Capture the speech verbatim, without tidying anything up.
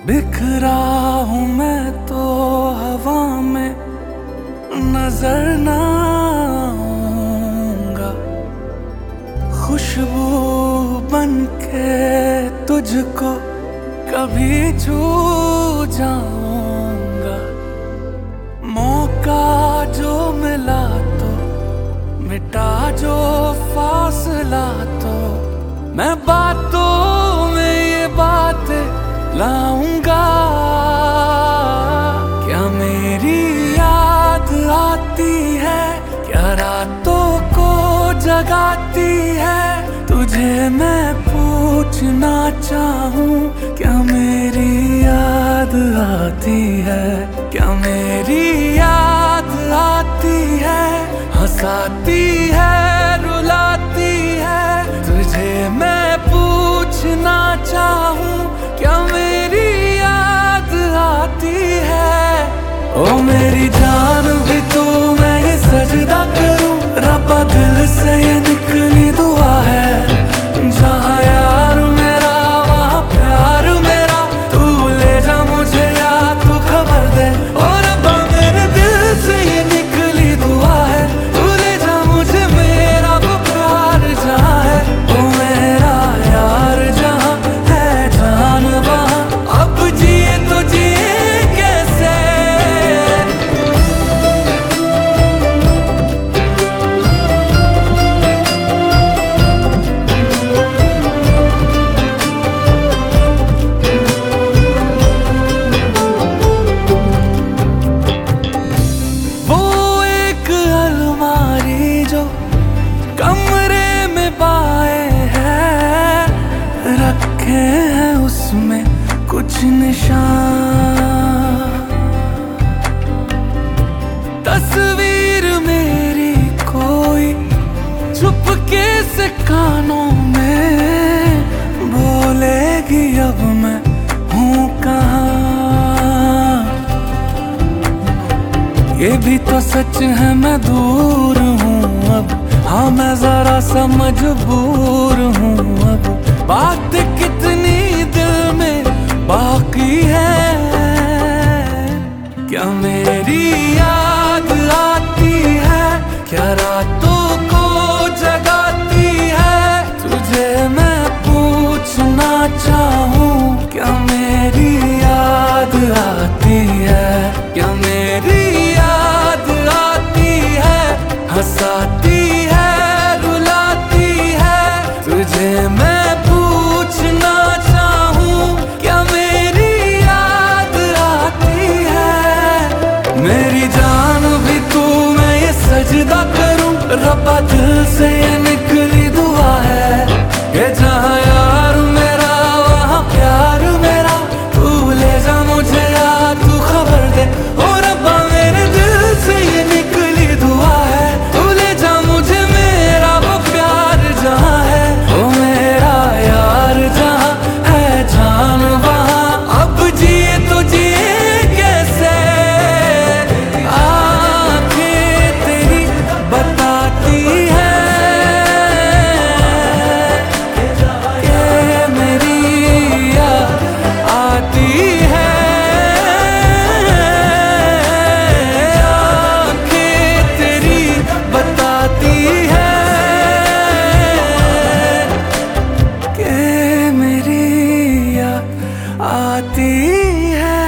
बिखरा हूँ मैं तो हवा में नजर ना आऊंगा, खुशबू बन के तुझको कभी छू जाऊंगा। मौका जो मिला तो मिटा जो फासला, तो मैं बातों में ये बातें लाऊंगा। क्या मेरी याद आती है, क्या रातों को जगाती है, तुझे मैं पूछना चाहूं। क्या मेरी याद आती है, क्या मेरी याद आती है, हंसाती है रुलाती है, तुझे मैं पूछना चाहूं। क्या मेरी याद आती है, ओ मेरी जान भी तू, मैं ये सजदा करूं रब्बा, दिल से ये निकली दुआ है। जहाँ यार मेरा वहाँ प्यार मेरा, तू ले जा मुझे या तू खबर दे। और रब्बा मेरे दिल से ये निकली दुआ है, तू ले जा मुझे मेरा वो प्यार जहाँ है। ओ मेरा यार जहाँ है जान वहाँ, अब जिए तो जिए कैसे। कमरे में पाए हैं, रखे हैं उसमें कुछ निशान। तस्वीर मेरी कोई चुपके से कानों में बोलेगी, अब मैं हूँ कहाँ। ये भी तो सच है मैं दूर हूँ अब, हाँ मैं जरा सा मजबूर हूँ अब। बात कितनी दिल में बाकी है, क्या मेरी याद आती है, क्या रातों को जगाती है, तुझे मैं पूछना चाहूँ। क्या मेरी याद आती है, क्या मेरी याद आती है, हंसाती है रुलाती है, तुझे मैं पूछना चाहूँ। क्या मेरी याद आती है, मेरी जान भी तू, मैं ये सजदा करूं रब्बा, दिल से ये निकली दुआ है। ये जहाँ यार मेरा वहाँ प्यार मेरा, तू ले जा मुझे या तू खबर दे। ओ रब्बा मेरे दिल से ये निकली दुआ है, तू ले जा मुझे मेरा वो प्यार जहाँ है। ओ मेरा यार जहाँ है जान वहाँ, अब जिए तो जिए कैसे। आँखें तेरी बताती है कि मेरी याद आती है। आँखें तेरी बताती है कि मेरी याद आती है।